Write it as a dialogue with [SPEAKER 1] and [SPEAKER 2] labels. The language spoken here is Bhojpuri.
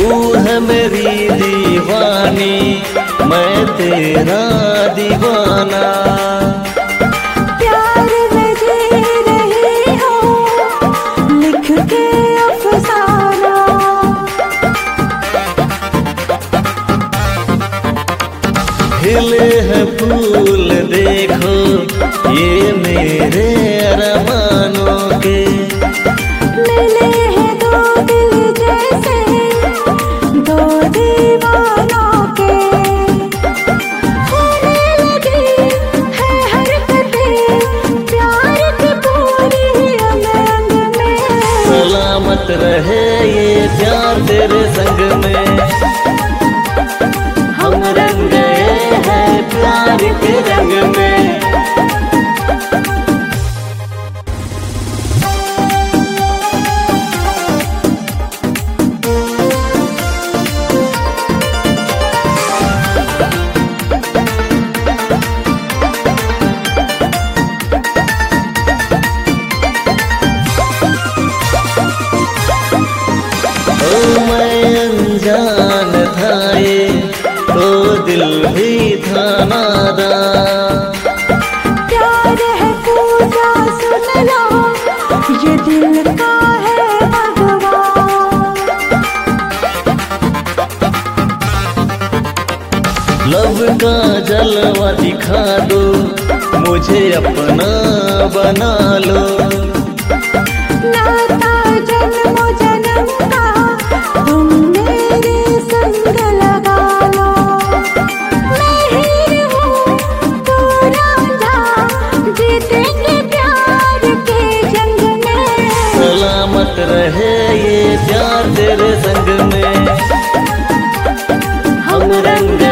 [SPEAKER 1] तू है मेरी दीवानी, मैं तेरा दीवाना।
[SPEAKER 2] प्यार में जी रही हो लिख के अफसाना।
[SPEAKER 1] खिले हैं फूल देखो ये मेरे अरमानों के।
[SPEAKER 2] मिले हैं दो दिल जैसे दो दीवानों के। होने लगी है हरकतें प्यार की पूरी अंग अंग में।
[SPEAKER 1] सलामत रहे ये प्यार तेरे संग में। हम रंग गए हैं प्यार के रंग में। मैं अनजान था ये तो दिल भी था नादान।
[SPEAKER 2] प्यार है पूजा सुन लो ये दिल का है भगवान।
[SPEAKER 1] लब का जलवा दिखा दो मुझे अपना बना लो।
[SPEAKER 2] नाता जन्म जन्म का तुम मेरे संग लगा लो। मैं हीर हूँ तू रांझा जीतेंगे प्यार के जंग में।
[SPEAKER 1] सलामत रहे ये प्यार तेरे संग में। हम रंग